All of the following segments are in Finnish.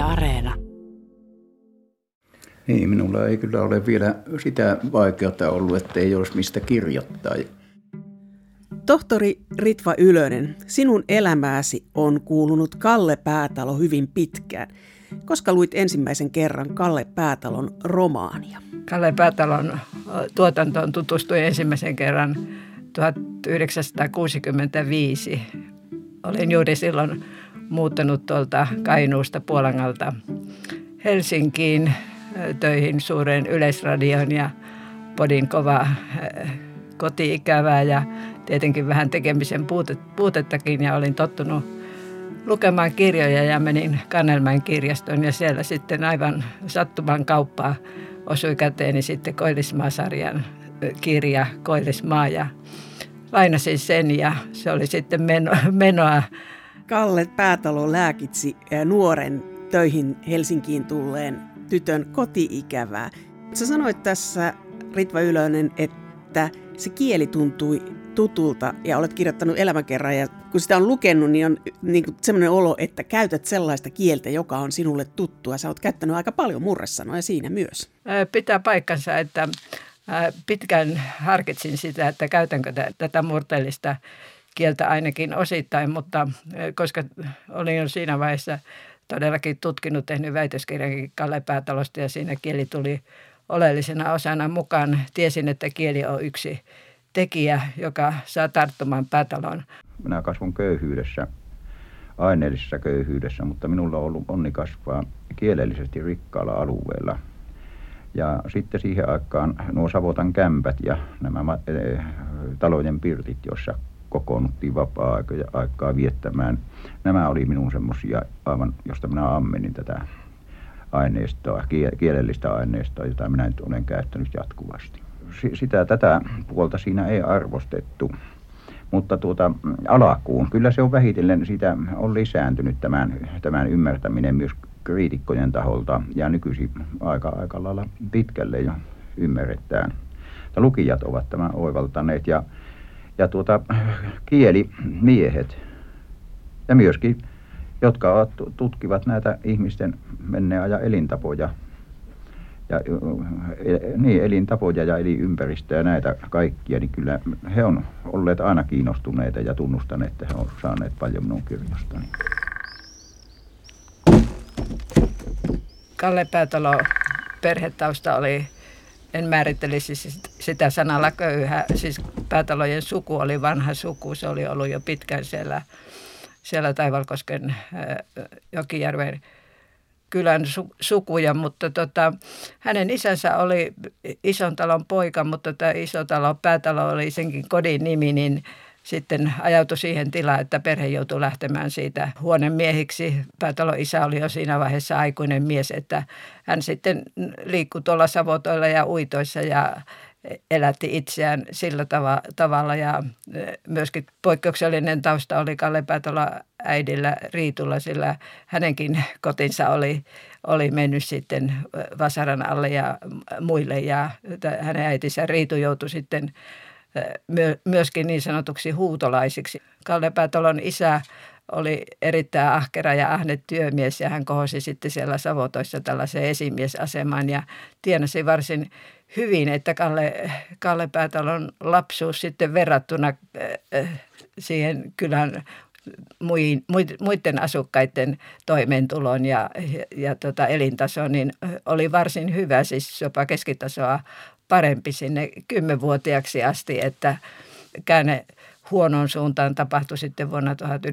Areena. Niin, minulla ei kyllä ole vielä sitä vaikeutta ollut, että ei olisi mistä kirjoittaa. Tohtori Ritva Ylönen, sinun elämääsi on kuulunut Kalle Päätalo hyvin pitkään. Koska luit ensimmäisen kerran Kalle Päätalon romaania? Kalle Päätalon tuotantoon tutustuin ensimmäisen kerran 1965. Olin juuri silloin muuttanut tuolta Kainuusta Puolangalta Helsinkiin töihin suureen Yleisradioon ja podin kovaa koti-ikävää ja tietenkin vähän tekemisen puutettakin ja olin tottunut lukemaan kirjoja ja menin Kannelmäen kirjastoon ja siellä sitten aivan sattuman kauppaa osui käteeni sitten Koillismaa-sarjan kirja Koillismaa ja lainasin sen ja se oli sitten menoa. Kalle Päätalo lääkitsi nuoren töihin Helsinkiin tulleen tytön koti-ikävää. Sä sanoit tässä, Ritva Ylönen, että se kieli tuntui tutulta ja olet kirjoittanut elämäkerran ja kun sitä on lukenut, niin on niin sellainen olo, että käytät sellaista kieltä, joka on sinulle tuttua. Sä oot käyttänyt aika paljon murresanoja siinä myös. Pitää paikkansa, että pitkään harkitsin sitä, että käytänkö tätä murteellista kieltä ainakin osittain, mutta koska olin jo siinä vaiheessa todellakin tutkinut, tehnyt väitöskirjankin Kalle Päätalosta ja siinä kieli tuli oleellisena osana mukaan. Tiesin, että kieli on yksi tekijä, joka saa tarttumaan Päätaloon. Minä kasvun köyhyydessä, aineellisessa köyhyydessä, mutta minulla on ollut onni kasvaa kielellisesti rikkaalla alueella. Ja sitten siihen aikaan nuo Savotan kämpät ja nämä talojen pirtit, joissa kokoonnuttiin vapaa-aikaa viettämään. Nämä oli minun semmoisia aivan, josta minä ammenin tätä aineistoa, kielellistä aineistoa, jota minä nyt olen käyttänyt jatkuvasti. Tätä puolta siinä ei arvostettu, mutta alkuun kyllä se on vähitellen, sitä on lisääntynyt tämän ymmärtäminen myös kriitikkojen taholta ja nykyisin aika lailla pitkälle jo ymmärretään. Lukijat ovat tämän oivaltaneet ja kielimiehet ja myöskin, jotka tutkivat näitä ihmisten menneen ajan elintapoja ja elinympäristöä ja näitä kaikkia, niin kyllä he on olleet aina kiinnostuneita ja tunnustaneet, että he on saaneet paljon minun kirjastani. Kalle Päätalo perhetausta oli, en määrittelisi sitä sanalla köyhä, siis Päätalojen suku oli vanha suku, se oli ollut jo pitkään siellä Taivalkosken Jokijärven kylän sukuja, mutta hänen isänsä oli ison talon poika, mutta tämä iso talo, Päätalo oli senkin kodin nimi, niin sitten ajautui siihen tilaan, että perhe joutui lähtemään siitä huonemiehiksi. Päätalon isä oli jo siinä vaiheessa aikuinen mies, että hän sitten liikkui tuolla savotoilla ja uitoissa ja elätti itseään sillä tavalla ja myöskin poikkeuksellinen tausta oli Kalle Päätalon äidillä Riitulla, sillä hänenkin kotinsa oli mennyt sitten vasaran alle ja muille ja hänen äitinsä Riitu joutui sitten myöskin niin sanotuksi huutolaisiksi. Kalle Päätalon isä oli erittäin ahkera ja ahne työmies ja hän kohosi sitten siellä Savotoissa tällaiseen esimiesasemaan ja tienasi varsin hyvin, että Kalle Päätalon lapsuus sitten verrattuna siihen kylän muiden asukkaiden toimeentuloon ja elintasoon, niin oli varsin hyvä, siis jopa keskitasoa parempi sinne 10-vuotiaaksi asti, että käänne huonoon suuntaan tapahtui sitten vuonna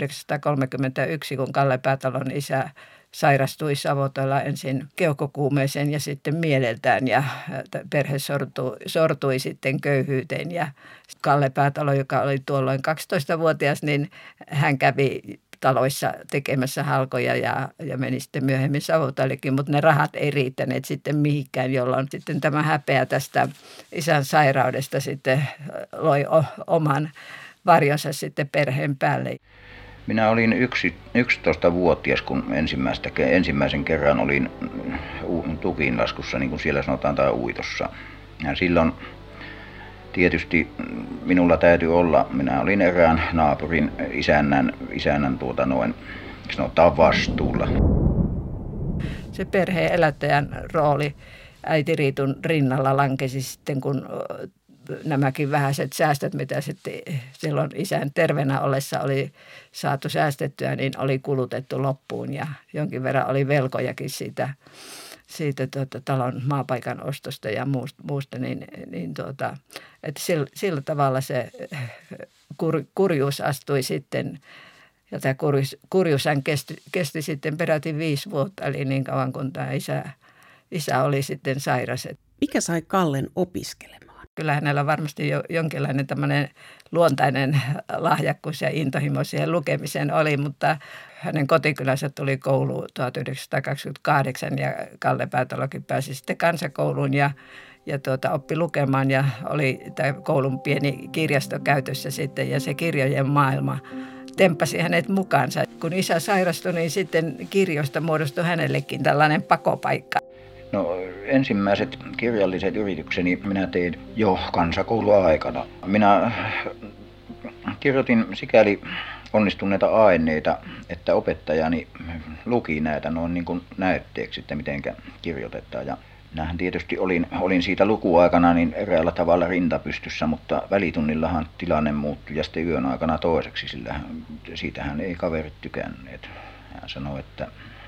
1931, kun Kalle Päätalon isä sairastui Savotoilla ensin keuhkokuumeeseen ja sitten mieleltään ja perhe sortui sitten köyhyyteen ja Kalle Päätalo, joka oli tuolloin 12-vuotias, niin hän kävi taloissa tekemässä halkoja ja meni sitten myöhemmin Savotoillekin, mutta ne rahat ei riittäneet sitten mihinkään, jolloin sitten tämä häpeä tästä isän sairaudesta sitten loi oman varjonsa sitten perheen päälle. Minä olin 11-vuotias, kun ensimmäisen kerran olin tukinlaskussa, niin kuin siellä sanotaan, tai uitossa. Ja silloin tietysti minulla täytyy olla, minä olin erään naapurin isännän sanotaan vastuulla. se perheen elättäjän rooli äiti Riitun rinnalla lankesi sitten, kun nämäkin vähäiset säästöt, mitä sitten silloin isän terveenä ollessa oli saatu säästettyä, niin oli kulutettu loppuun ja jonkin verran oli velkojakin siitä talon maapaikan ostosta ja muusta että sillä tavalla se kurjuus astui sitten, ja tämä kurjuushan kesti sitten peräti 5 vuotta, eli niin kauan kuin tämä isä oli sitten sairas. Mikä sai Kallen opiskelemaan? Kyllä hänellä varmasti jonkinlainen tämmöinen luontainen lahjakkuus ja intohimo siihen lukemiseen oli, mutta hänen kotikylänsä tuli kouluun 1928 ja Kalle Päätalokin pääsi sitten kansakouluun ja oppi lukemaan ja oli tämä koulun pieni kirjasto käytössä sitten ja se kirjojen maailma temppasi hänet mukaansa. Kun isä sairastui, niin sitten kirjoista muodostui hänellekin tällainen pakopaikka. No ensimmäiset kirjalliset yritykseni minä tein jo kansakouluaikana. Minä kirjoitin sikäli onnistuneita aineita, että opettajani luki näitä noin niin kuin näytteeksi, että mitenkä kirjoitetaan. Ja minähän tietysti olin siitä lukuaikana niin eräällä tavalla rintapystyssä, mutta välitunnillahan tilanne muuttui ja sitten yön aikana toiseksi, sillä siitähän ei kaverit tykänneet. Hän sanoi, että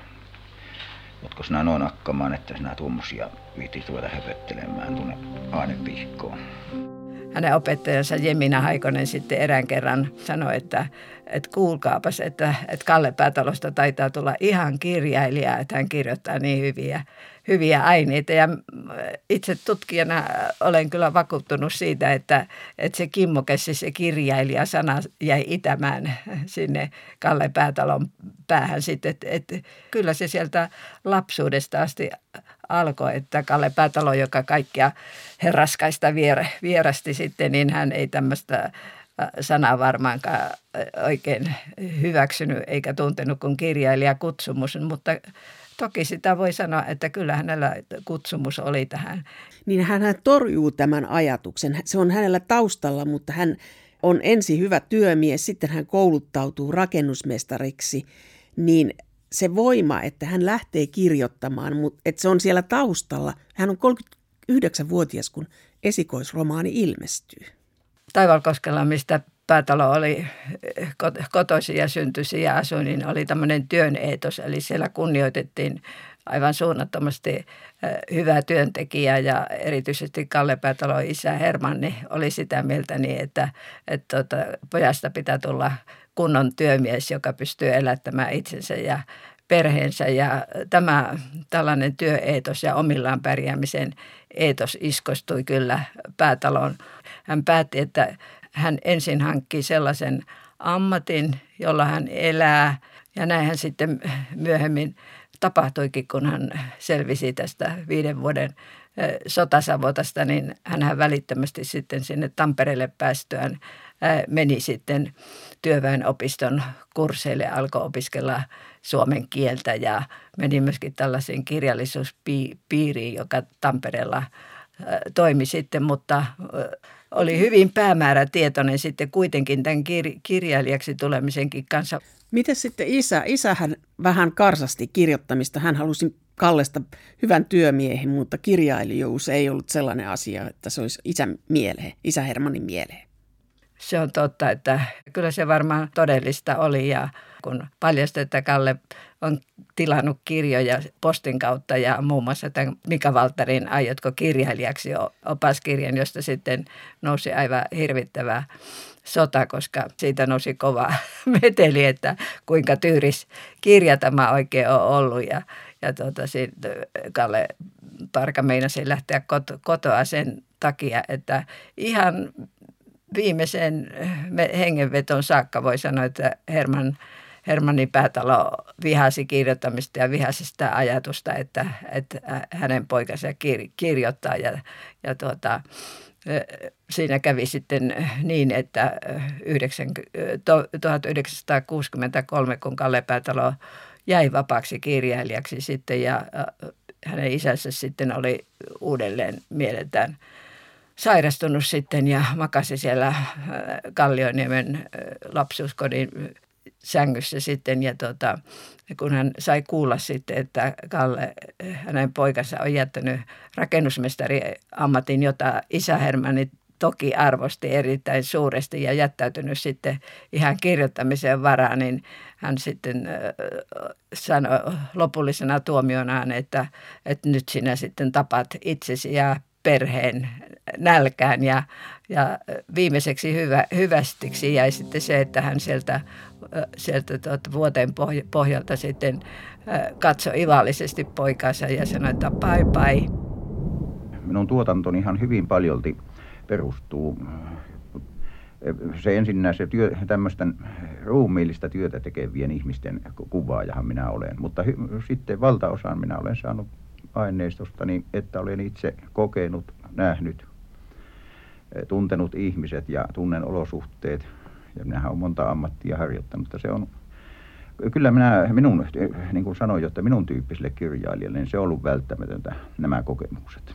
ootko sinä noin akkamaan, että sinä tuommoisia viitit ruveta höpöttelemään tuonne ainepihkoon. Hänen opettajansa Jemina Haikonen sitten erään kerran sanoi, että kuulkaapas, että Kalle Päätalosta taitaa tulla ihan kirjailija, että hän kirjoittaa niin hyviä aineita. Ja itse tutkijana olen kyllä vakuuttunut siitä, että se kimmoke, se kirjailija-sana jäi itämään sinne Kalle Päätalon päähän sitten. Että kyllä se sieltä lapsuudesta asti alkoi, että Kalle Päätalo, joka kaikkia herraskaista vierasti sitten, niin hän ei tämmöistä sanaa varmaankaan oikein hyväksynyt eikä tuntenut kuin kirjailijakutsumus, mutta toki sitä voi sanoa, että kyllä hänellä kutsumus oli tähän. Niin hän torjuu tämän ajatuksen. Se on hänellä taustalla, mutta hän on ensin hyvä työmies, sitten hän kouluttautuu rakennusmestariksi, niin se voima, että hän lähtee kirjoittamaan, mutta että se on siellä taustalla. Hän on 39-vuotias, kun esikoisromaani ilmestyy. Taivalkoskella, mistä Päätalo oli kotoisin ja syntyisin ja asui, niin oli tämmöinen työn eetos. Eli siellä kunnioitettiin aivan suunnattomasti hyvää työntekijää ja erityisesti Kalle Päätalon isä Hermanni oli sitä mieltä niin, että pojasta pitää tulla kunnon työmies, joka pystyy elättämään itsensä ja perheensä. Ja tämä tällainen työeetos ja omillaan pärjäämisen eetos iskostui kyllä Päätaloon. Hän päätti, että hän ensin hankkii sellaisen ammatin, jolla hän elää. Ja näinhän sitten myöhemmin tapahtuikin, kun hän selvisi tästä 5 vuoden sotasavotasta, niin hän välittömästi sitten sinne Tampereelle päästyään meni sitten työväenopiston kursseille, alkoi opiskella suomen kieltä ja meni myöskin tällaisiin kirjallisuuspiiriin, joka Tampereella toimi sitten, mutta oli hyvin päämäärätietoinen sitten kuitenkin tämän kirjailijaksi tulemisenkin kanssa. Miten sitten isä? Isähän vähän karsasti kirjoittamista. Hän halusi Kallesta hyvän työmiehen, mutta kirjailijuus ei ollut sellainen asia, että se olisi isä Hermannin mieleen. Se on totta, että kyllä se varmaan todellista oli ja kun paljastui, että Kalle on tilannut kirjoja postin kautta ja muun muassa tämän Mika Valtarin Aiotko kirjailijaksi opaskirjan, josta sitten nousi aivan hirvittävä sota, koska siitä nousi kova meteli, että kuinka tyyris kirja tämä oikein on ollut ja Kalle Parka meinasi lähteä kotoa sen takia, että ihan viimeisen hengenveton saakka voi sanoa, että Hermanni Päätalo vihasi kirjoittamista ja vihasi sitä ajatusta, että hänen poikansa kirjoittaa siinä kävi sitten niin, että 1963, kun Kalle Päätalo jäi vapaaksi kirjailijaksi sitten ja hänen isänsä sitten oli uudelleen mieleltään sairastunut sitten ja makasi siellä Kallioniemen lapsuuskodin sängyssä sitten ja kun hän sai kuulla sitten, että Kalle, hänen poikansa on jättänyt rakennusmestari ammatin, jota isä Hermanni toki arvosti erittäin suuresti ja jättäytynyt sitten ihan kirjoittamiseen varaan, niin hän sitten sanoi lopullisena tuomionaan, että nyt sinä sitten tapat itsesi ja perheen nälkään ja viimeiseksi hyvästiksi jäi sitten se, että hän sieltä vuoteen pohjalta sitten katsoi ivallisesti poikaansa ja sanoi, että bye. Minun tuotantoni ihan hyvin paljolti perustuu. Se ensinnä se tämmöisten ruumiillista työtä tekevien ihmisten kuvaajahan minä olen, mutta sitten valtaosaan minä olen saanut aineistostani, että olen itse kokenut, nähnyt, tuntenut ihmiset ja tunnen olosuhteet. Ja minähän olen monta ammattia harjoittanut, mutta se on, kyllä minun, niin kuin sanoin, että minun tyyppiselle kirjailijalle, niin se on ollut välttämätöntä nämä kokemukset.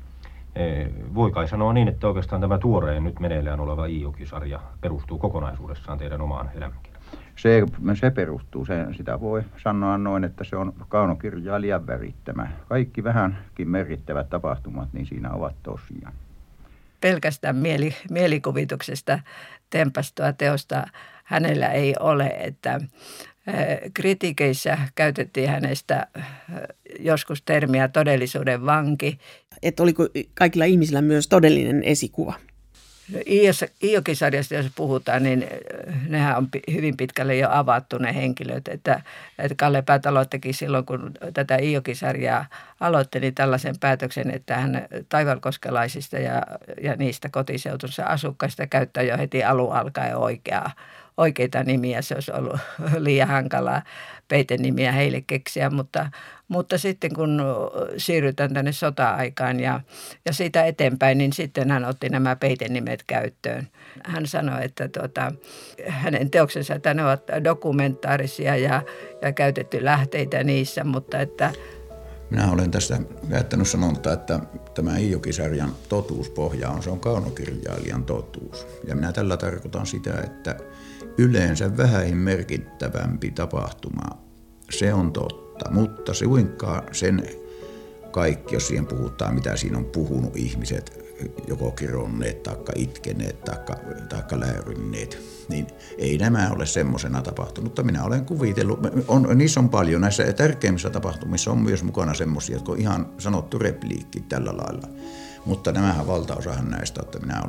Voi kai sanoa niin, että oikeastaan tämä tuoreen nyt meneillään oleva Iijoki-sarja perustuu kokonaisuudessaan teidän omaan elämänkirjaan. Se perustuu, sitä voi sanoa noin, että se on kaunokirjailijan värittämä. Kaikki vähänkin merkittävät tapahtumat, niin siinä ovat tosiaan. Pelkästään mielikuvituksesta tempastua teosta hänellä ei ole, että kritiikeissä käytettiin hänestä joskus termiä todellisuuden vanki. Että oliko kaikilla ihmisillä myös todellinen esikuva? Iijoki-sarjasta, jos puhutaan, niin nehän on hyvin pitkälle jo avattu ne henkilöt. Että Kalle Päätalo teki silloin, kun tätä Iijoki-sarjaa aloitti, niin tällaisen päätöksen, että hän taivalkoskelaisista ja niistä kotiseutunsa asukkaista käyttää jo heti alun alkaen oikeita nimiä. Se olisi ollut liian hankalaa peitenimiä heille keksiä, mutta sitten kun siirrytään tänne sota-aikaan ja siitä eteenpäin, niin sitten hän otti nämä peitenimet käyttöön. Hän sanoi, että hänen teoksensa, että ne ovat dokumentaarisia ja käytetty lähteitä niissä, mutta että minä olen tässä käyttänyt sanontaa, että tämä Iijoki-sarjan totuuspohja se on kaunokirjailijan totuus. Ja minä tällä tarkoitan sitä, että yleensä vähäin merkittävämpi tapahtuma, se on totta, mutta suinkaan sen kaikki, jos siihen puhutaan, mitä siinä on puhunut ihmiset, joko kironneet, taikka itkeneet, taikka läyrynneet, niin ei nämä ole semmoisena tapahtunut, mutta minä olen kuvitellut, niissä on paljon, näissä tärkeimmissä tapahtumissa on myös mukana semmoisia, jotka on ihan sanottu repliikki tällä lailla, mutta nämähän valtaosahan näistä, että minä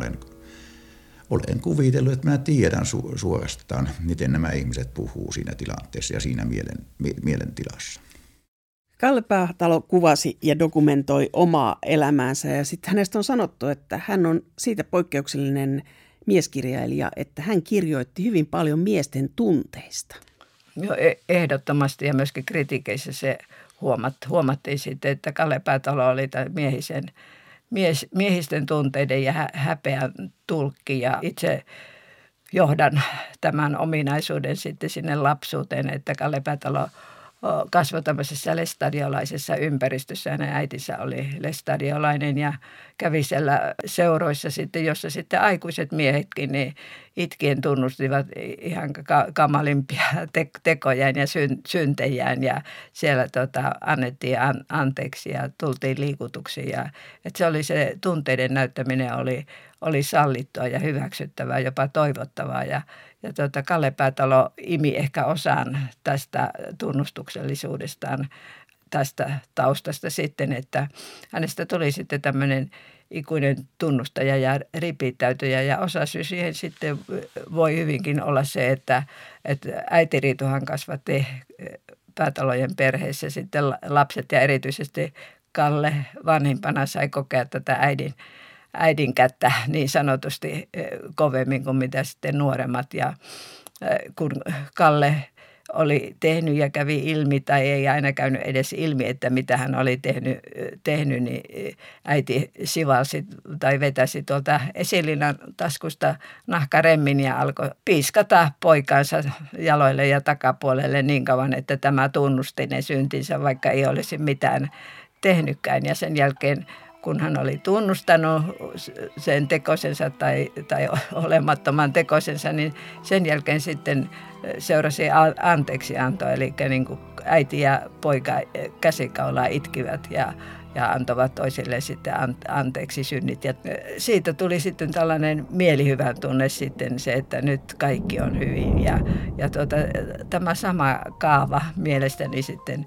olen kuvitellut, että minä tiedän suorastaan, miten nämä ihmiset puhuu siinä tilanteessa ja siinä mielentilassa. Kalle Päätalo kuvasi ja dokumentoi omaa elämäänsä ja sitten hänestä on sanottu, että hän on siitä poikkeuksellinen mieskirjailija, että hän kirjoitti hyvin paljon miesten tunteista. Joo, ehdottomasti ja myöskin kritiikeissä se huomattiin sitten, että Kalle Päätalo oli miehisten tunteiden ja häpeän tulkki ja itse johdan tämän ominaisuuden sitten sinne lapsuuteen, että Kalle Päätalo kasvoi tämmöisessä lestadiolaisessa ympäristössä. Hänen äitinsä oli lestadiolainen ja kävi siellä seuroissa sitten, jossa sitten aikuiset miehetkin niin itkien tunnustivat ihan kamalimpia tekojään ja syntejään ja siellä annettiin anteeksi ja tultiin liikutuksi. Että se oli se tunteiden näyttäminen oli sallittua ja hyväksyttävää, jopa toivottavaa ja Kalle Päätalo imi ehkä osan tästä tunnustuksellisuudestaan tästä taustasta sitten, että hänestä tuli sitten tämmöinen ikuinen tunnustaja ja ripittäytyjä ja osasyy siihen sitten voi hyvinkin olla se, että äiti Riituhan kasvatti Päätalojen perheessä sitten lapset ja erityisesti Kalle vanhimpana sai kokea tätä äidin kättä niin sanotusti kovemmin kuin mitä sitten nuoremmat. Ja kun Kalle oli tehnyt ja kävi ilmi tai ei aina käynyt edes ilmi, että mitä hän oli tehnyt niin äiti sivalsi tai vetäisi tuolta esiliinan taskusta nahkaremmin ja alkoi piiskata poikaansa jaloille ja takapuolelle niin kauan, että tämä tunnusti ne syntinsä, vaikka ei olisi mitään tehnytkään. Ja sen jälkeen kun hän oli tunnustanut sen tekosensa tai olemattoman tekosensa, niin sen jälkeen sitten seurasi anteeksianto, eli niin kuin äiti ja poika käsikaulaa itkivät ja antavat toisille sitten anteeksi synnit. Ja siitä tuli sitten tällainen mielihyvän tunne sitten se, että nyt kaikki on hyvin. Ja tämä sama kaava mielestäni sitten,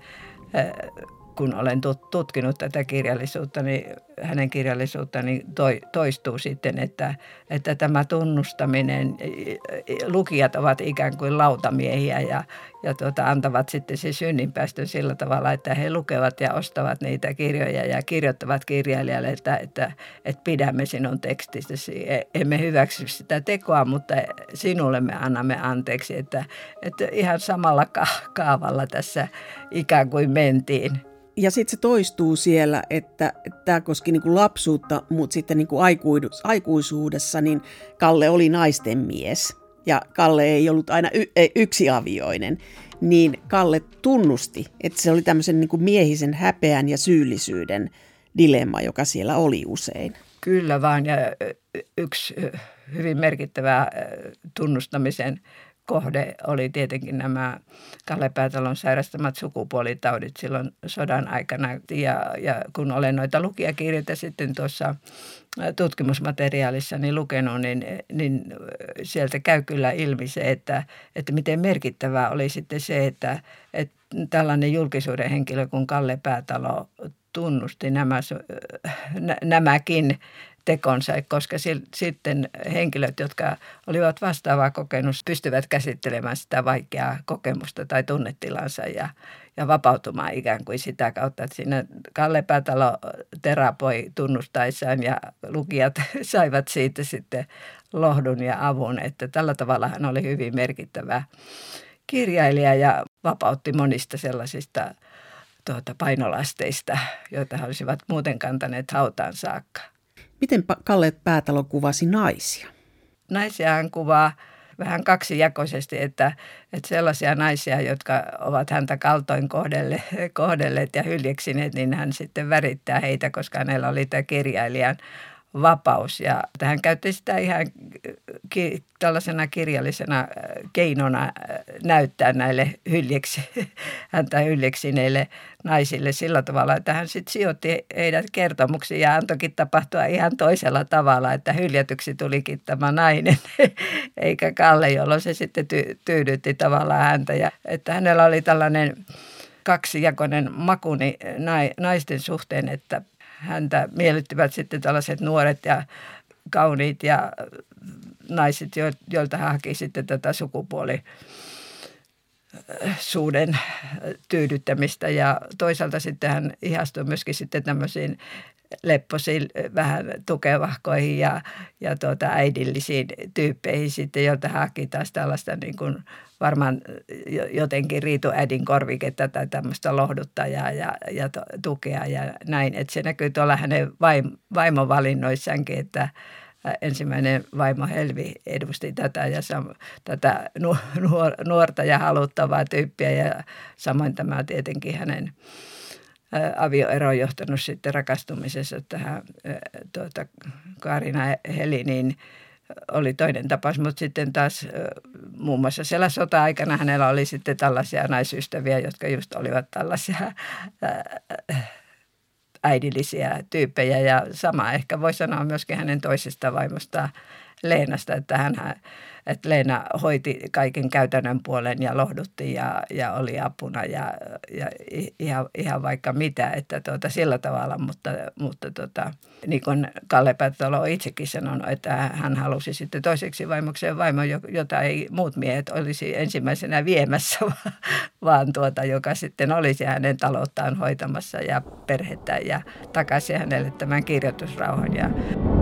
kun olen tutkinut tätä kirjallisuutta, niin hänen kirjallisuuttaan niin toistuu sitten, että tämä tunnustaminen, lukijat ovat ikään kuin lautamiehiä ja antavat sitten se synninpäästön sillä tavalla, että he lukevat ja ostavat niitä kirjoja ja kirjoittavat kirjailijalle, että pidämme sinun tekstistäsi. Emme hyväksy sitä tekoa, mutta sinulle me annamme anteeksi, että ihan samalla kaavalla tässä ikään kuin mentiin. Ja sitten se toistuu siellä, että tämä koski niin kuin lapsuutta, mutta sitten niin kuin aikuisuudessa niin Kalle oli naisten mies. Ja Kalle ei ollut aina yksiavioinen. Niin Kalle tunnusti, että se oli tämmöisen niin kuin miehisen häpeän ja syyllisyyden dilemma, joka siellä oli usein. Kyllä vaan, ja yksi hyvin merkittävä tunnustamisen kohde oli tietenkin nämä Kalle Päätalon sairastamat sukupuolitaudit silloin sodan aikana. Ja kun olen noita lukijakirjoja sitten tuossa tutkimusmateriaalissani lukenut, niin sieltä käy kyllä ilmi se, että miten merkittävää oli sitten se, että tällainen julkisuuden henkilö kuin Kalle Päätalo tunnusti nämäkin tekonsa, koska sitten henkilöt, jotka olivat vastaavaa kokenut, pystyvät käsittelemään sitä vaikeaa kokemusta tai tunnetilansa ja vapautumaan ikään kuin sitä kautta, että siinä Kalle Päätalo terapoi tunnustaessaan ja lukijat saivat siitä sitten lohdun ja avun, että tällä tavalla hän oli hyvin merkittävä kirjailija ja vapautti monista sellaisista painolasteista, joita he olisivat muuten kantaneet hautaan saakka. Miten Kalle Päätalo kuvasi naisia? Naisia hän kuvaa vähän kaksijakoisesti, että sellaisia naisia, jotka ovat häntä kaltoin kohdelleet ja hyljeksineet, niin hän sitten värittää heitä, koska hänellä oli tämä kirjailijan vapaus. Ja hän käytti sitä ihan tällaisena kirjallisena keinona näyttää näille häntä hyljeksineille naisille sillä tavalla, että hän sitten sijoitti heidät kertomuksiin ja antoikin tapahtua ihan toisella tavalla, että hyljätyksi tulikin tämä nainen, eikä Kalle, jolloin se sitten tyydytti tavallaan häntä. Ja että hänellä oli tällainen kaksijakoinen maku naisten suhteen, että häntä miellyttivät sitten tällaiset nuoret ja kauniit ja naiset, joilta hän haki sitten tätä sukupuolisuuden tyydyttämistä. Ja toisaalta sitten hän ihastui myöskin sitten tämmöisiin lepposiin, vähän tukevahkoihin ja äidillisiin tyyppeihin sitten, joilta hän haki taas tällaista niin kuin varmaan jotenkin riituäidin korviketta tai tämmöistä lohduttajaa ja tukea ja näin. Että se näkyy tuolla hänen vaimovalinnoissaankin, että ensimmäinen vaimo Helvi edusti tätä ja tätä nuorta ja haluttavaa tyyppiä ja samoin tämä tietenkin hänen avioero on johtanut sitten rakastumisessa tähän Kaarina Heliniin. Oli toinen tapaus, mutta sitten taas muun muassa siellä sota-aikana hänellä oli sitten tällaisia naisystäviä, jotka just olivat tällaisia äidillisiä tyyppejä. Ja sama ehkä voi sanoa myöskin hänen toisesta vaimostaan Leenasta, että Leena hoiti kaiken käytännön puolen ja lohdutti ja oli apuna ja ihan vaikka mitä, että sillä tavalla, mutta niin kuin Kalle Päätalo on itsekin sanonut, että hän halusi sitten toiseksi vaimokseen vaimon, jota ei muut miehet olisi ensimmäisenä viemässä, vaan joka sitten olisi hänen talouttaan hoitamassa ja perhettä ja takaisin hänelle tämän kirjoitusrauhan ja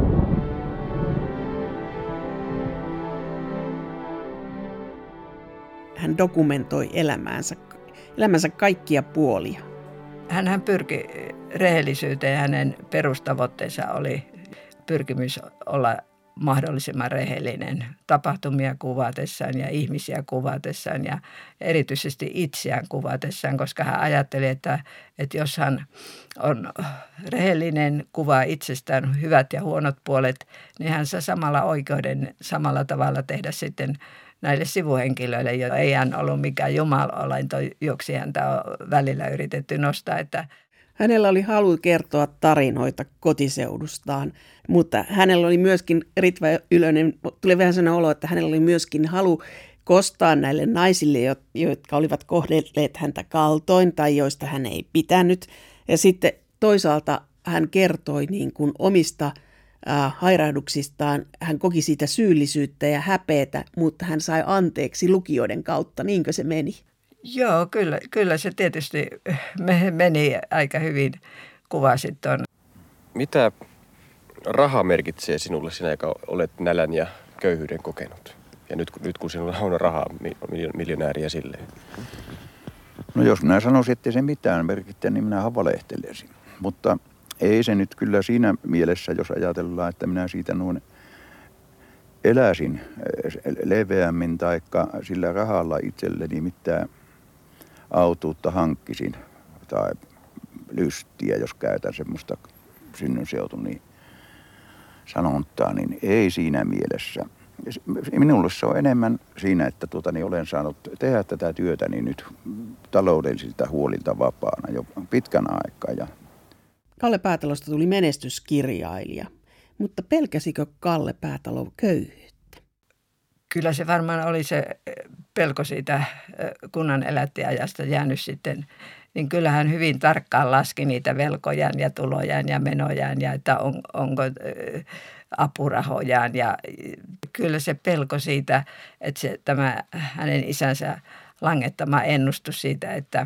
hän dokumentoi elämänsä kaikkia puolia. Hän pyrki rehellisyyteen ja hänen perustavoitteensa oli pyrkimys olla mahdollisimman rehellinen tapahtumia kuvatessaan ja ihmisiä kuvatessaan ja erityisesti itseään kuvatessaan, koska hän ajatteli, että jos hän on rehellinen, kuvaa itsestään hyvät ja huonot puolet, niin hän saa samalla oikeuden samalla tavalla tehdä sitten näille sivuhenkilöille, joilla ei hän ollut mikään jumalainto, joksi häntä on välillä yritetty nostaa, että hänellä oli halu kertoa tarinoita kotiseudustaan, mutta hänellä oli myöskin, Ritva Ylönen, tuli vähän sellainen olo, että hänellä oli myöskin halu kostaa näille naisille, jotka olivat kohdelleet häntä kaltoin tai joista hän ei pitänyt. Ja sitten toisaalta hän kertoi niin kuin omista hairahduksistaan, hän koki siitä syyllisyyttä ja häpeätä, mutta hän sai anteeksi lukijoiden kautta, niinkö se meni? Joo, kyllä se tietysti meni aika hyvin, kuvasit tuon. Mitä raha merkitsee sinulle sinä, joka olet nälän ja köyhyyden kokenut? Ja nyt kun sinulla on rahaa, miljonääriä silleen. No jos minä sanoisin, ettei se mitään merkitse, niin minä valehtelisin. Mutta ei se nyt kyllä siinä mielessä, jos ajatellaan, että minä siitä noin eläisin leveämmin taikka sillä rahalla itselleni mitään autuutta hankkisin tai lystiä, jos käytän semmoista synnynseutuni sanontaa, niin ei siinä mielessä. Minulle se on enemmän siinä, että olen saanut tehdä tätä työtä niin nyt taloudellisilta huolilta vapaana jo pitkän aikaa. Ja Kalle Päätalosta tuli menestyskirjailija, mutta pelkäsikö Kalle Päätalo köyhyyttä? Kyllä se varmaan oli se pelko siitä kunnan elättiajasta jäänyt sitten, niin kyllähän hyvin tarkkaan laski niitä velkojaan ja tulojaan ja menojaan ja että onko apurahojaan. Ja kyllä se pelko siitä, että tämä hänen isänsä langettama ennustus siitä, että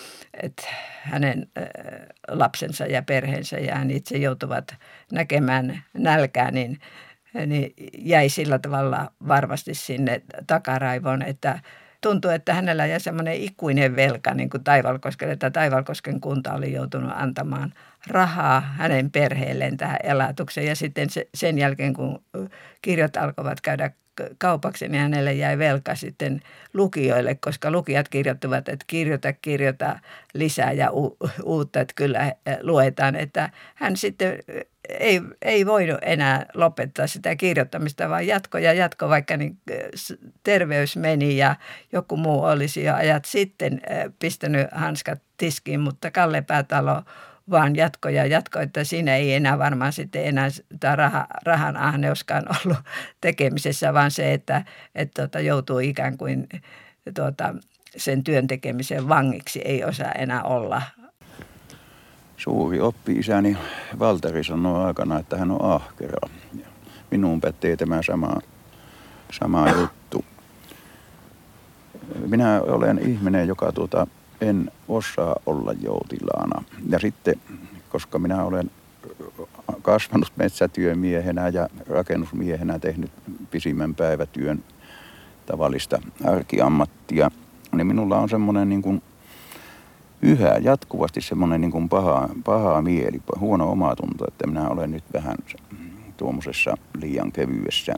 hänen lapsensa ja perheensä ja hän itse joutuvat näkemään nälkää, niin jäi sillä tavalla varmasti sinne takaraivoon, että tuntui, että hänellä jäi semmoinen ikuinen velka niin kuin Taivalkoskelle, että Taivalkosken kunta oli joutunut antamaan rahaa hänen perheelleen tähän elatukseen. Ja sitten sen jälkeen, kun kirjat alkoivat käydä kaupaksi, niin hänelle jäi velka sitten lukijoille, koska lukijat kirjoittivat, että kirjoita lisää ja uutta, että kyllä luetaan, että hän sitten ei voinut enää lopettaa sitä kirjoittamista, vaan jatko, vaikka niin terveys meni ja joku muu olisi jo ajat sitten pistänyt hanskat tiskiin, mutta Kalle Päätalo vaan jatko, että siinä ei enää varmaan sitten enää tämä rahan ahneuskaan ollut tekemisessä, vaan se, että joutuu ikään kuin sen työn tekemisen vangiksi, ei osaa enää olla. Suuri oppi-isäni Valteri sanoi aikana, että hän on ahkera. Minuun pätee tämä sama juttu. Minä olen ihminen, joka en osaa olla joutilaana. Ja sitten, koska minä olen kasvanut metsätyömiehenä ja rakennusmiehenä tehnyt pisimmän päivätyön tavallista arkiammattia, niin minulla on semmoinen niin kuin yhä jatkuvasti semmoinen niin kuin paha mieli, huono omatunto, että minä olen nyt vähän tuommoisessa liian kevyessä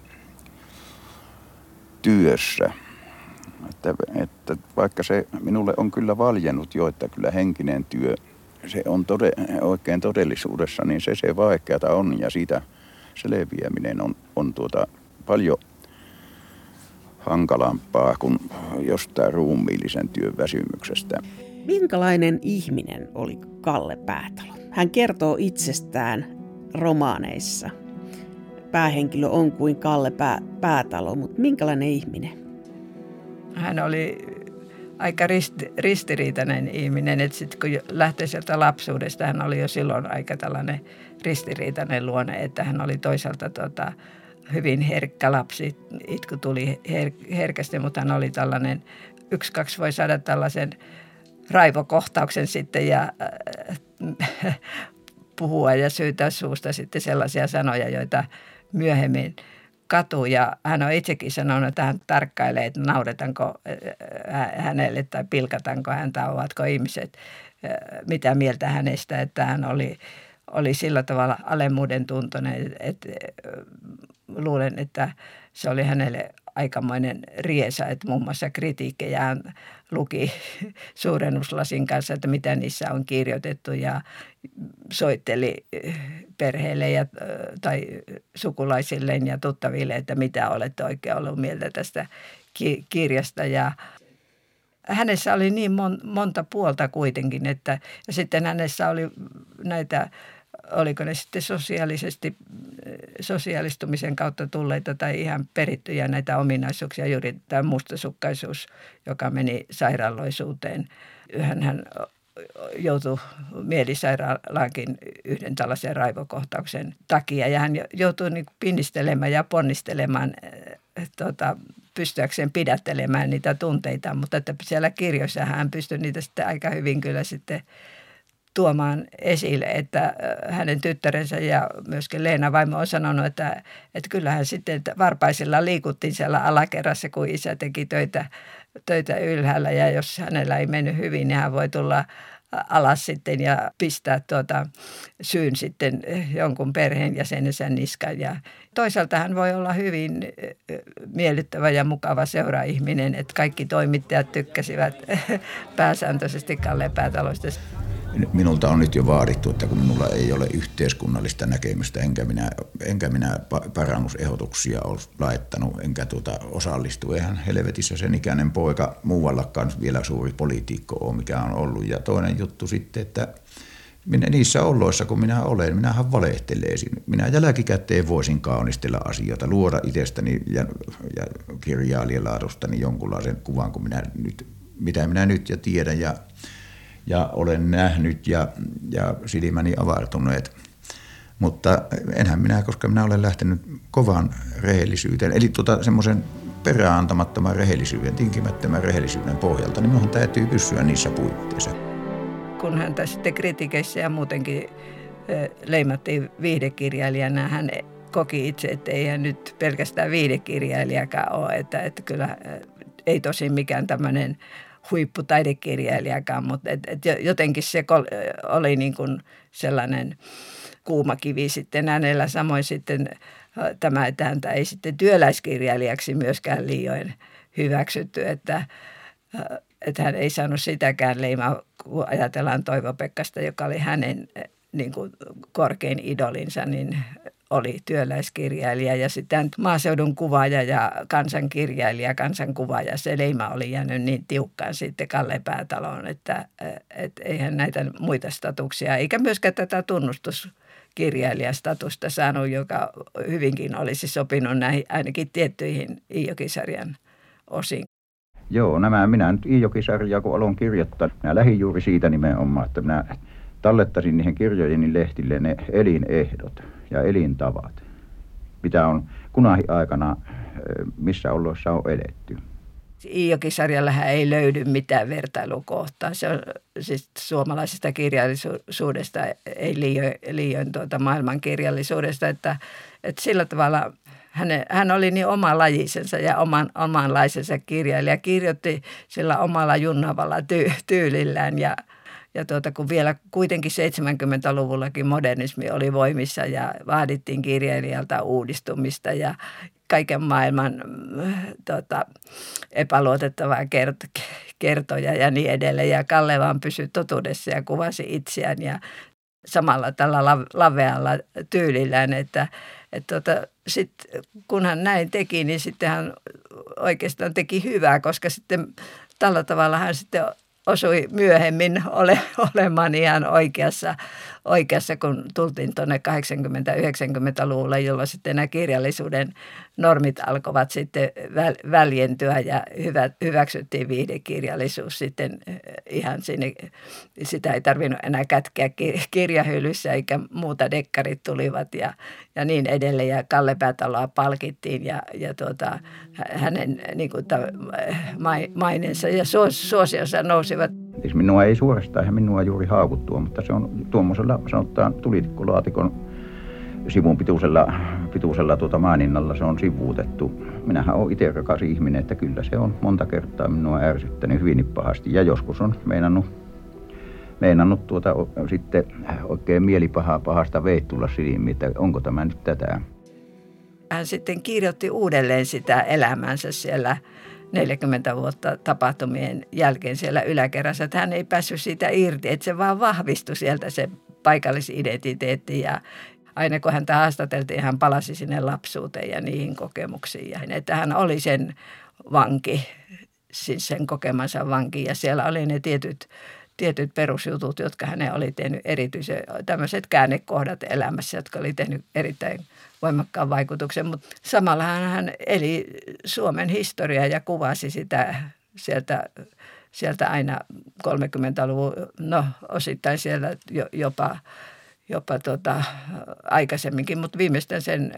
työssä. Että vaikka se minulle on kyllä valjennut jo, että kyllä henkinen työ, se on oikein todellisuudessa, niin se vaikeata on ja siitä selviäminen on paljon hankalampaa kuin jostain ruumiillisen työn väsymyksestä. Minkälainen ihminen oli Kalle Päätalo? Hän kertoo itsestään romaaneissa. Päähenkilö on kuin Kalle Päätalo, mutta minkälainen ihminen? Hän oli aika ristiriitainen ihminen, että sitten kun lähtee sieltä lapsuudesta, hän oli jo silloin aika tällainen ristiriitainen luonne, että hän oli toisaalta hyvin herkkä lapsi, itku tuli herkästi, mutta hän oli tällainen, 1-2 voi saada tällaisen raivokohtauksen sitten ja puhua ja syytää suusta sitten sellaisia sanoja, joita myöhemmin katuu. Ja hän on itsekin sanonut, että hän tarkkailee, että nauretaanko hänelle tai pilkataanko häntä, ovatko ihmiset mitä mieltä hänestä, että hän oli sillä tavalla alemmuuden tuntoinen, että luulen, että se oli hänelle aikamoinen riesa, että muun muassa kritiikkejään luki suurennuslasin kanssa, että mitä niissä on kirjoitettu ja soitteli perheelle tai sukulaisilleen ja tuttaville, että mitä olette oikein ollut mieltä tästä kirjasta. Ja hänessä oli niin monta puolta kuitenkin, että ja sitten hänessä oli näitä, oliko ne sitten sosiaalistumisen kautta tulleita tai ihan perittyjä näitä ominaisuuksia, juuri tämä mustasukkaisuus, joka meni sairaaloisuuteen. Hän joutui mielisairaalaankin yhden tällaisen raivokohtauksen takia ja hän joutui niin kuin pinnistelemään ja ponnistelemaan pystyäkseen pidättelemään niitä tunteita, mutta että siellä kirjoissa hän pystyi niitä sitten aika hyvin kyllä sitten tuomaan esille, että hänen tyttärensä ja myöskin Leena vaimo on sanonut, että kyllähän sitten varpaisilla liikuttiin siellä alakerrassa, kun isä teki töitä ylhäällä ja jos hänellä ei mennyt hyvin, niin hän voi tulla alas sitten ja pistää syyn sitten jonkun perheenjäsenensä niskaan. Ja toisaalta hän voi olla hyvin miellyttävä ja mukava seuraihminen, että kaikki toimittajat tykkäsivät pääsääntöisesti Kalle Päätalosta. Minulta on nyt jo vaadittu, että kun minulla ei ole yhteiskunnallista näkemystä, enkä minä parannusehdotuksia ole laittanut, enkä osallistu. Eihän helvetissä sen ikäinen poika muuallakaan vielä suuri poliitikko ole, mikä on ollut. Ja toinen juttu sitten, että niissä oloissa, kun minä olen, minähän valehtelisin. Minä jälkikäteen voisin kaunistella asioita, luoda itsestäni ja kirjailijalaadustani jonkunlaisen kuvan, mitä minä nyt jo tiedän ja olen nähnyt ja silmäni avartuneet. Mutta enhän minä, koska minä olen lähtenyt kovan rehellisyyteen, eli semmoisen perääntamattoman rehellisyyden, tinkimättömän rehellisyyden pohjalta, niin minun täytyy pysyä niissä puitteissa. Kun häntä sitten kritikeissä ja muutenkin leimattiin viihdekirjailijana, hän koki itse, että ei hän nyt pelkästään viihdekirjailijakaan ole, että kyllä ei tosin mikään tämmöinen huipputaidekirjailijakaan, mutta jotenkin se oli niin kuin sellainen kuumakivi sitten hänellä. Samoin sitten tämä, että häntä ei sitten työläiskirjailijaksi myöskään liioin hyväksytty, että hän ei saanut sitäkään leimaa, kun ajatellaan Toivo Pekkasta, joka oli hänen niin kuin korkein idolinsa, niin oli työläiskirjailija ja sitten maaseudun kuvaaja ja kansankirjailija, kansankuvaaja. Se leima oli jäänyt niin tiukkaan sitten Kalle Päätaloon, että eihän näitä muita statuksia, eikä myöskään tätä tunnustuskirjailijastatusta saanut, joka hyvinkin olisi sopinut näihin ainakin tiettyihin Iijoki-sarjan osiin. Joo, minä nyt Iijoki-sarjaa kun aloin kirjoittaa, minä lähdin juuri siitä nimenomaan, että minä tallettasin niihin kirjojeni lehtille ne elinehdot ja elintavat, mitä on kunakin aikana, missä oloissa on eletty. Iijoki-sarjallahan ei löydy mitään vertailukohtaa. Se on siis suomalaisesta kirjallisuudesta, ei liioin maailmankirjallisuudesta, että sillä tavalla hän oli niin omalajisensa ja omanlaisensa kirjailija. Kirjoitti sillä omalla junnavalla tyylillään ja kun vielä kuitenkin 70-luvullakin modernismi oli voimissa ja vaadittiin kirjailijalta uudistumista ja kaiken maailman epäluotettavaa kertoja ja niin edelleen. Ja Kalle vaan pysyi totuudessa ja kuvasi itseään ja samalla tällä lavealla tyylillään, että kun hän näin teki, niin sitten hän oikeastaan teki hyvää, koska sitten tällä tavalla hän sitten osui myöhemmin olemaan ihan oikeassa, kun tultiin tuonne 80-90-luvulle, jolloin sitten nämä kirjallisuuden normit alkoivat sitten väljentyä ja hyväksyttiin viihdekirjallisuus sitten ihan sinne. Sitä ei tarvinnut enää kätkeä kirjahyllyssä eikä muuta, dekkarit tulivat ja niin edelleen. Ja Kalle Päätaloa palkittiin ja hänen niin kuin maineensa ja suosionsa nousivat. Minua ei suorastaan minua juuri haavuttua, mutta se on tuommoisella sanotaan tulitikkulaatikon sivun pituisella maininnalla se on sivuutettu. Minähän olen itse rakas ihminen, että kyllä se on monta kertaa minua ärsyttänyt hyvin pahasti ja joskus on meinannut meinannut sitten oikein pahasta veet tulla silmiin, että onko tämä nyt tätä. Hän sitten kirjoitti uudelleen sitä elämänsä siellä 40 vuotta tapahtumien jälkeen siellä yläkerrassa, että hän ei päässyt siitä irti, että se vaan vahvistui sieltä se paikallisidentiteetti ja aina kun häntä haastateltiin, hän palasi sinne lapsuuteen ja niihin kokemuksiin. Ja että hän oli sen vanki, siis sen kokemansa vanki ja siellä oli ne tietyt perusjutut, jotka hänen oli tehnyt erityisen tämmöiset käännekohdat elämässä, jotka oli tehnyt erittäin voimakkaan vaikutuksen. Mutta samalla hän eli Suomen historiaa ja kuvasi sitä sieltä aina 30-luvun, no osittain siellä jopa aikaisemminkin, mutta viimeistään sen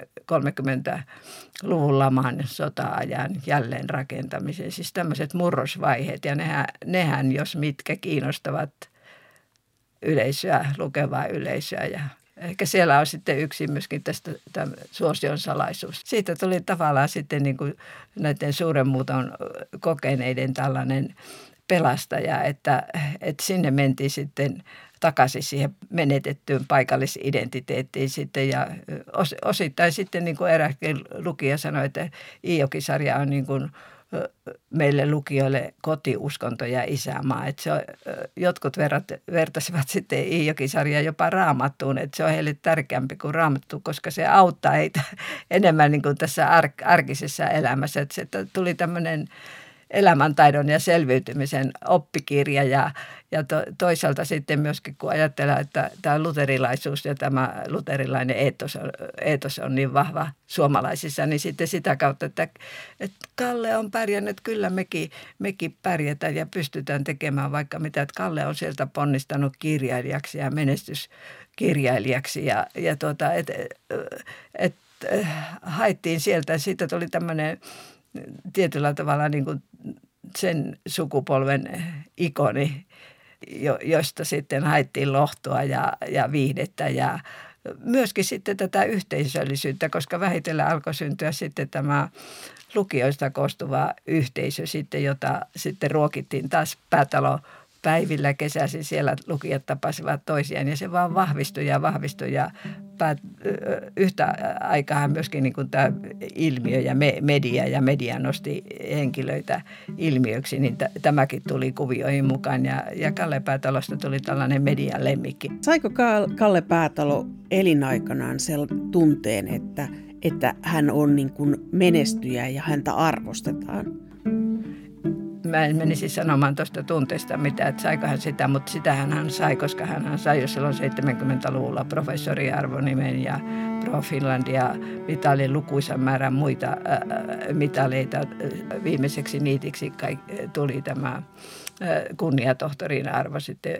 30-luvun laman sota-ajan jälleenrakentamiseen. Siis tämmöiset murrosvaiheet ja nehän jos mitkä kiinnostavat yleisöä, lukevaa yleisöä ja ehkä siellä on sitten yksi myöskin tästä suosion salaisuus. Siitä tuli tavallaan sitten niin kuin näiden suuren muuton kokeneiden tällainen pelastaja, että sinne mentiin sitten takaisin siihen menetettyyn paikallisidentiteettiin sitten ja osittain sitten niin kuin eräskin lukija sanoi, että Iijoki-sarja on niin kuin meille lukijoille kotiuskonto ja isänmaa. Että jotkut vertasivat sitten Iijoki-sarjaa jopa Raamattuun, että se on heille tärkeämpi kuin Raamattu, koska se auttaa heitä enemmän niin kuin tässä arkisessa elämässä. Että se tuli tämmöinen elämäntaidon ja selviytymisen oppikirja ja toisaalta sitten myöskin kun ajatellaan, että tämä luterilaisuus ja tämä luterilainen eetos on niin vahva suomalaisissa, niin sitten sitä kautta, että Kalle on pärjännyt, että kyllä mekin pärjätään ja pystytään tekemään vaikka mitä, että Kalle on sieltä ponnistanut kirjailijaksi ja menestyskirjailijaksi ja haettiin sieltä ja siitä tuli tämmöinen tietyllä tavalla niin kuin sen sukupolven ikoni, josta sitten haettiin lohtua ja viihdettä ja myöskin sitten tätä yhteisöllisyyttä, koska vähitellen alkoi syntyä sitten tämä lukijoista koostuva yhteisö sitten, jota sitten ruokittiin taas päätalopäivillä kesäisin. Siellä lukijat tapasivat toisiaan ja se vaan vahvistui ja yhtä aikaa myöskin niin kuin tämä ilmiö ja media nosti henkilöitä ilmiöksi, niin tämäkin tuli kuvioihin mukaan ja Kalle Päätalosta tuli tällainen median lemmikki. Saiko Kalle Päätalo elinaikanaan sen tunteen, että hän on niin kuin menestyjä ja häntä arvostetaan? Mä en menisi sanomaan tuosta tunteesta mitä, että saiko hän sitä, mutta sitähän hän sai, koska hän sai jo silloin 70-luvulla professoriarvonimen ja Pro Finlandia mitalin lukuisan määrän muita mitaleita. Viimeiseksi niitiksi tuli tämä kunniatohtorin arvo sitten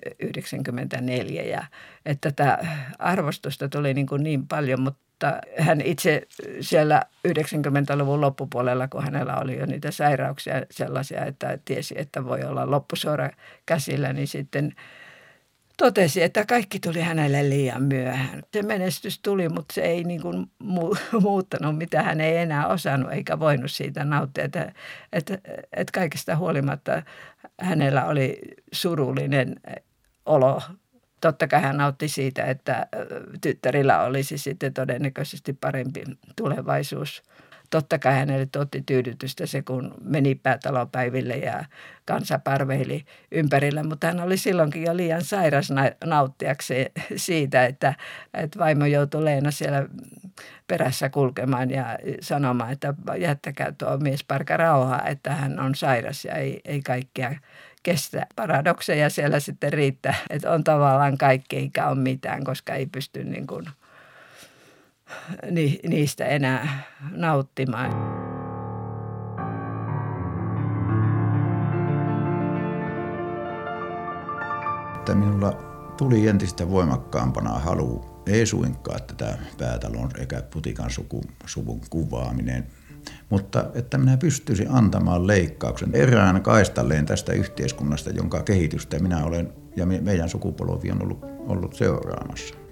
94 ja että tätä arvostusta tuli niin paljon, mutta hän itse siellä 90-luvun loppupuolella, kun hänellä oli jo niitä sairauksia sellaisia, että tiesi, että voi olla loppusuora käsillä, niin sitten totesi, että kaikki tuli hänelle liian myöhään. Se menestys tuli, mutta se ei niin kuin muuttanut, mitä hän ei enää osannut eikä voinut siitä nauttia. Että kaikesta huolimatta hänellä oli surullinen olo. Totta kai hän nautti siitä, että tyttärillä olisi sitten todennäköisesti parempi tulevaisuus. Totta kai hänelle tuotti tyydytystä se, kun meni päätalopäiville ja kansa parveili ympärillä, mutta hän oli silloinkin jo liian sairas nauttiakseen siitä, että vaimo joutui Leena siellä perässä kulkemaan ja sanomaan, että jättäkää tuo miesparka rauhaa, että hän on sairas ja ei kaikkea kestä. Paradokseja siellä sitten riittää, että on tavallaan kaikki eikä ole mitään, koska ei pysty niin kuin niistä enää nauttimaan. Että minulla tuli entistä voimakkaampana halu, ei suinkaan tätä Päätalon eikä Putikan suvun kuvaaminen, mutta että minä pystyisin antamaan leikkauksen erään kaistalleen tästä yhteiskunnasta, jonka kehitystä minä olen ja meidän sukupolvi on ollut seuraamassa.